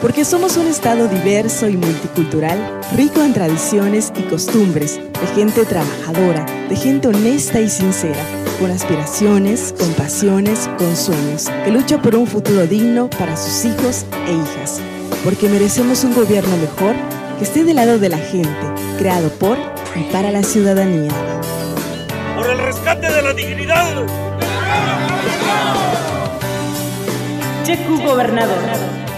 Porque somos un estado diverso y multicultural, rico en tradiciones y costumbres, de gente trabajadora, de gente honesta y sincera, con aspiraciones, con pasiones, con sueños, que lucha por un futuro digno para sus hijos e hijas. Porque merecemos un gobierno mejor que esté del lado de la gente, creado por y para la ciudadanía. ¡Por el rescate de la dignidad! Checu Gobernador.